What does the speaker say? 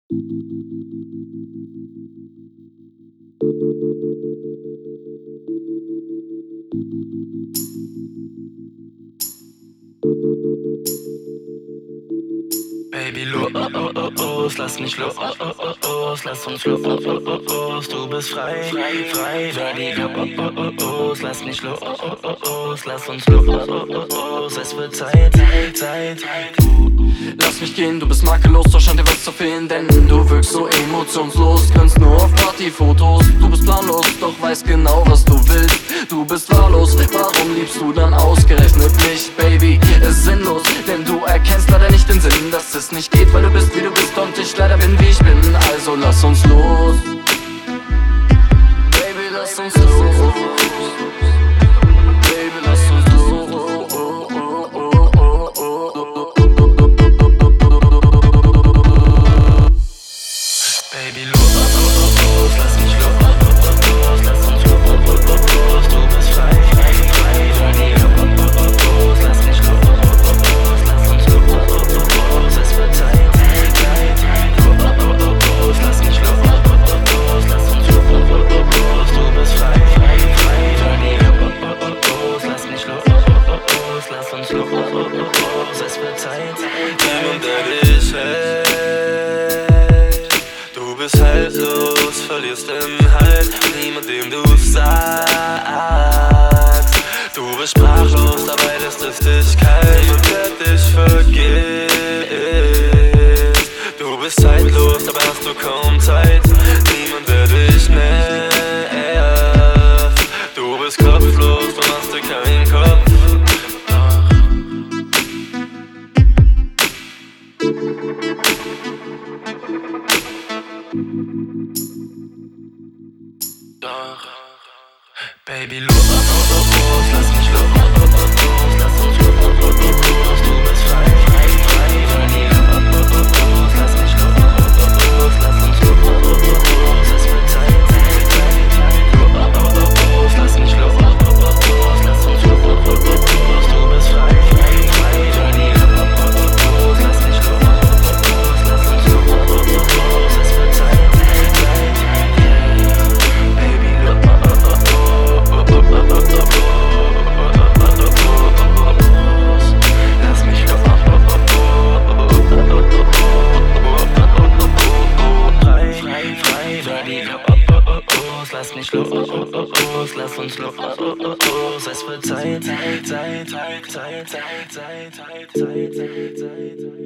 Baby, los, lass mich los, lass uns los, du bist frei, frei, Baby, los, lass mich los, lass uns los, es wird Zeit. Lass mich gehen, du bist makellos, doch scheint dir was zu fehlen, denn du wirkst so emotionslos, grinst nur auf Partyfotos. Du bist planlos, doch weißt genau, was du willst. Du bist wahllos, warum liebst du dann ausgerechnet mich, Baby? Ist sinnlos, denn du erkennst leider nicht den Sinn, dass es nicht geht, weil du bist, wie du bist und ich leider bin, wie ich bin. Also lass uns los, Baby, lass uns los. Baby, lass uns los. Baby, los, lass mich los, lass uns los, du bist frei, frei, Baby, los, lass mich los, lass uns los, es wird Zeit, los, lass mich los, lass uns los, du bist frei, frei, Baby, los, lass mich los, lass uns los, es wird Zeit, niemand der dich hält. Du bist haltlos, verlierst den Halt, niemand dem du's sagst. Du bist sprachlos, dabei lässt es dich kalt, niemand der dich vergisst. Du bist zeitlos, dabei hast du kaum Zeit, niemand der dich nervt. Du bist kopflos, du machst dir keinen Kopf. Doch, Baby, los, lass mich los, lass uns los, du bist frei, frei, frei, Baby, los, lass mich los, lass uns los, es wird Zeit, los, lass mich los, lass uns los, du bist frei, frei, frei, Baby, los, lass mich los, lass uns los, es wird Zeit. Lass mich los, lass uns los, es wird Zeit.